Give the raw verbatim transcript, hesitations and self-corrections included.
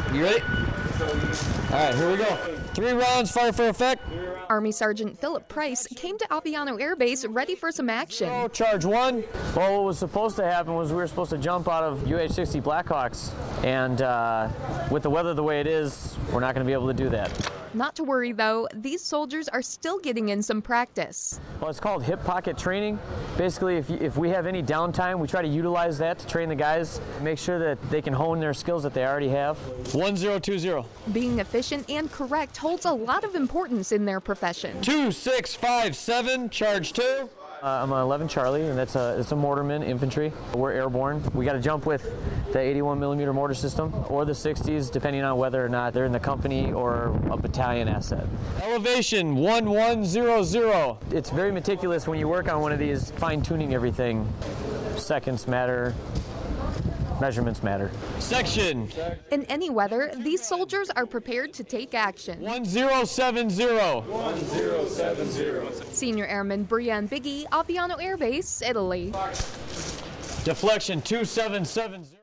You ready? All right, here we go. Three rounds, fire for effect. Army Sergeant Philip Price came to Aviano Air Base ready for some action. Oh, charge one. Well, what was supposed to happen was we were supposed to jump out of U H sixty Blackhawks, and uh, with the weather the way it is, we're not going to be able to do that. Not to worry, though, these soldiers are still getting in some practice. Well, it's called hip pocket training. Basically, if, you, if we have any downtime, we try to utilize that to train the guys, make sure that they can hone their skills that they already have. one zero two zero. Being efficient and correct holds a lot of importance in their profession. two six five seven, charge two. Uh, I'm an eleven Charlie, and that's a, it's a mortarman, infantry. We're airborne. We got to jump with the eighty-one millimeter mortar system or the sixties, depending on whether or not they're in the company or a battalion asset. Elevation one one zero zero. It's very meticulous when you work on one of these, fine-tuning everything. Seconds matter. Measurements matter. Section. In any weather, these soldiers are prepared to take action. one zero seven zero. one zero seven zero. Senior Airman Brian Biggie, Aviano Air Base, Italy. Deflection two seven seven zero.